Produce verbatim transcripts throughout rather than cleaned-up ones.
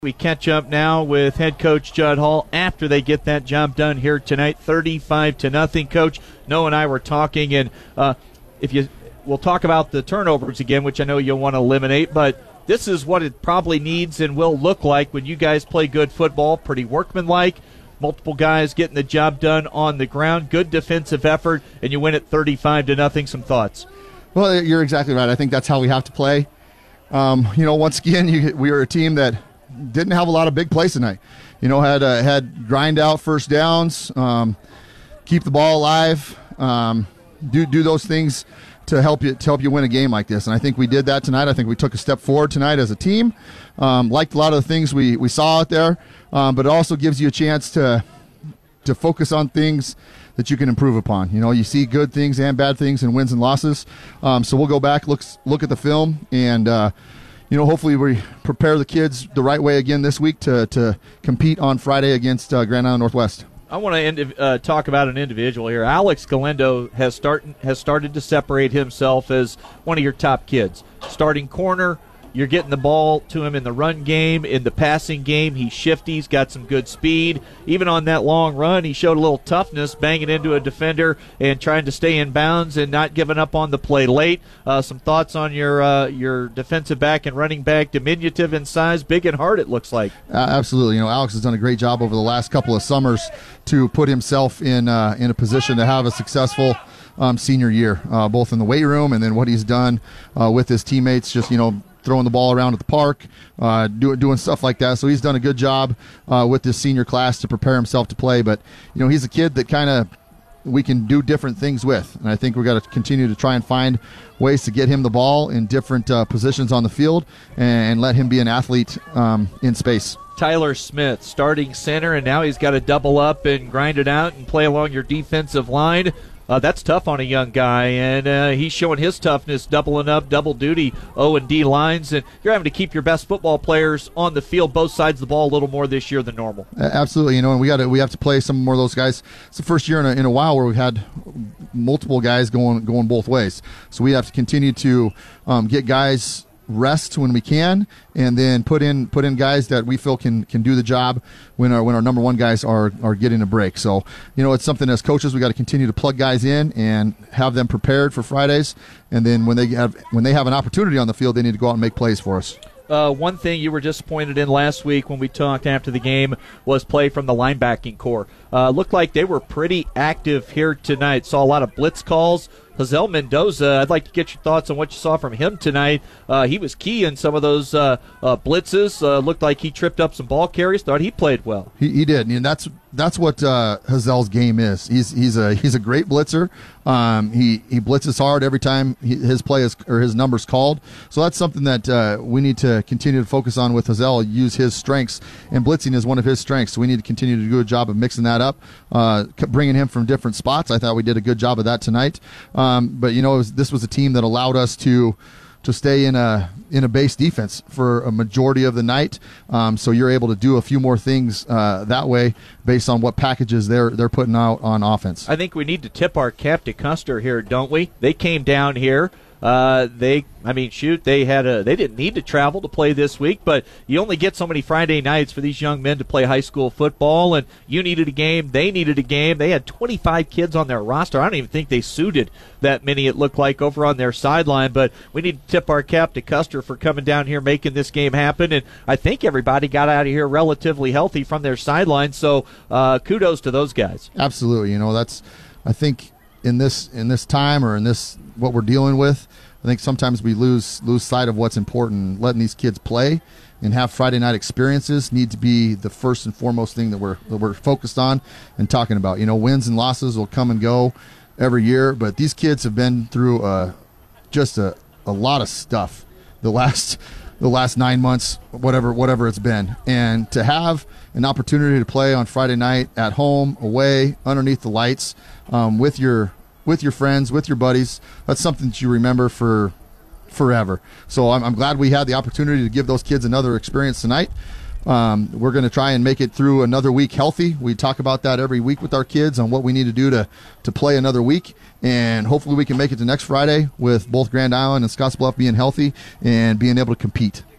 We catch up now with head coach Judd Hall after they get that job done here tonight, thirty-five to nothing. Coach, Noah and I were talking, and uh, if you, we'll talk about the turnovers again, which I know you'll want to eliminate, but this is what it probably needs and will look like when you guys play good football, pretty workmanlike, multiple guys getting the job done on the ground, good defensive effort, and you win it thirty-five to nothing. Some thoughts? Well, you're exactly right. I think that's how we have to play. Um, you know, once again, you, we were a team that didn't have a lot of big plays tonight. You know, had uh, had grind out first downs, um, keep the ball alive, um, do do those things to help you to help you win a game like this. And I think we did that tonight. I think we took a step forward tonight as a team. Um, liked a lot of the things we, we saw out there, um, but it also gives you a chance to to focus on things that you can improve upon. You know, you see good things and bad things in wins and losses. Um, so we'll go back, look look at the film, and uh, you know, hopefully we prepare the kids the right way again this week to, to compete on Friday against uh, Grand Island Northwest. I want to uh, talk about an individual here. Alex Galindo has start has started to separate himself as one of your top kids. Starting corner, you're getting the ball to him in the run game, in the passing game. He's shifty. He's got some good speed. Even on that long run, he showed a little toughness, banging into a defender and trying to stay in bounds and not giving up on the play late. Uh, some thoughts on your uh, your defensive back and running back, diminutive in size, big and hard, it looks like. Uh, absolutely. You know, Alex has done a great job over the last couple of summers to put himself in uh, in a position to have a successful um, senior year, uh, both in the weight room and then what he's done uh, with his teammates, just, you know, throwing the ball around at the park, uh, do, doing stuff like that. So he's done a good job uh, with this senior class to prepare himself to play. But, you know, he's a kid that kind of we can do different things with. And I think we've got to continue to try and find ways to get him the ball in different uh, positions on the field and, and let him be an athlete um, in space. Tyler Smith, starting center, and now he's got to double up and grind it out and play along your defensive line. Uh, that's tough on a young guy, and uh, he's showing his toughness, doubling up, double duty, O and D lines, and you're having to keep your best football players on the field, both sides of the ball, a little more this year than normal. Absolutely, you know, and we got to we have to play some more of those guys. It's the first year in a, in a while where we've had multiple guys going going both ways, so we have to continue to um, get guys rest when we can, and then put in put in guys that we feel can can do the job when our when our number one guys are are getting a break. So, you know, it's something as coaches we got to continue to plug guys in and have them prepared for Fridays, and then when they have when they have an opportunity on the field, they need to go out and make plays for us. Uh, one thing you were disappointed in last week when we talked after the game was play from the linebacking core. Uh, looked like they were pretty active here tonight. Saw a lot of blitz calls. Hazel Mendoza, I'd like to get your thoughts on what you saw from him tonight. Uh, he was key in some of those uh, uh, blitzes. Uh, looked like he tripped up some ball carries. Thought he played well. He, he did, and that's that's what uh, Hazel's game is. He's he's a he's a great blitzer. Um, he he blitzes hard every time he, his play is or his number's called. So that's something that uh, we need to continue to focus on with Hazel. Use his strengths, and blitzing is one of his strengths. So we need to continue to do a job of mixing that up, uh, bringing him from different spots. I thought we did a good job of that tonight. Um, but you know, it was, this was a team that allowed us to to stay in a in a base defense for a majority of the night. Um, so you're able to do a few more things uh, that way based on what packages they're they're putting out on offense. I think we need to tip our cap to Custer here, don't we? They came down here. Uh, they, I mean, shoot, they had a, they didn't need to travel to play this week, but you only get so many Friday nights for these young men to play high school football, and you needed a game, they needed a game. They had twenty-five kids on their roster. I don't even think they suited that many, it looked like, over on their sideline, but we need to tip our cap to Custer for coming down here, making this game happen, and I think everybody got out of here relatively healthy from their sideline, so uh, kudos to those guys. Absolutely. You know, that's, I think, in this in this time or in this what we're dealing with, I think sometimes we lose lose sight of what's important. Letting these kids play and have Friday night experiences need to be the first and foremost thing that we're that we're focused on and talking about. You know, wins and losses will come and go every year, but these kids have been through uh, just a, a lot of stuff the last the last nine months, whatever whatever it's been, and to have an opportunity to play on Friday night at home, away, underneath the lights, um, with your with your friends, with your buddies, that's something that you remember for forever. So I'm, I'm glad we had the opportunity to give those kids another experience tonight. Um, we're going to try and make it through another week healthy. We talk about that every week with our kids on what we need to do to, to play another week. And hopefully we can make it to next Friday with both Grand Island and Scottsbluff being healthy and being able to compete.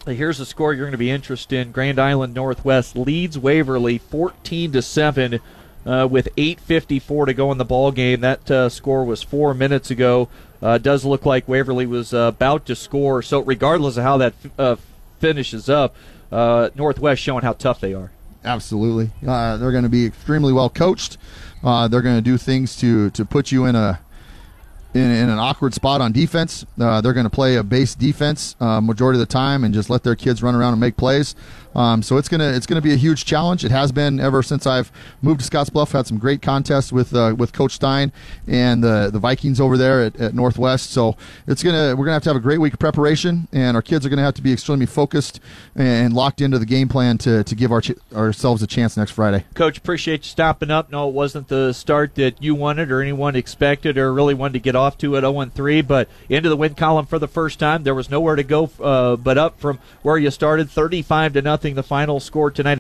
Here's a score you're going to be interested in. Grand Island Northwest leads Waverly fourteen to seven uh, with eight fifty-four to go in the ball game. That uh, score was four minutes ago. Uh, does look like Waverly was uh, about to score. So regardless of how that uh, finishes up, uh, Northwest showing how tough they are. Absolutely. Uh, they're going to be extremely well coached. Uh, they're going to do things to, to put you in a In, in an awkward spot on defense. Uh, they're going to play a base defense uh, majority of the time and just let their kids run around and make plays. Um, so it's gonna it's gonna be a huge challenge. It has been ever since I've moved to Scottsbluff. Had some great contests with uh, with Coach Stein and the the Vikings over there at, at Northwest. So it's gonna we're gonna have to have a great week of preparation, and our kids are gonna have to be extremely focused and locked into the game plan to to give our ch- ourselves a chance next Friday. Coach, appreciate you stopping up. No, it wasn't the start that you wanted or anyone expected or really wanted to get off to at oh and three, but into the win column for the first time. There was nowhere to go uh, but up from where you started. thirty-five to nothing the final score tonight.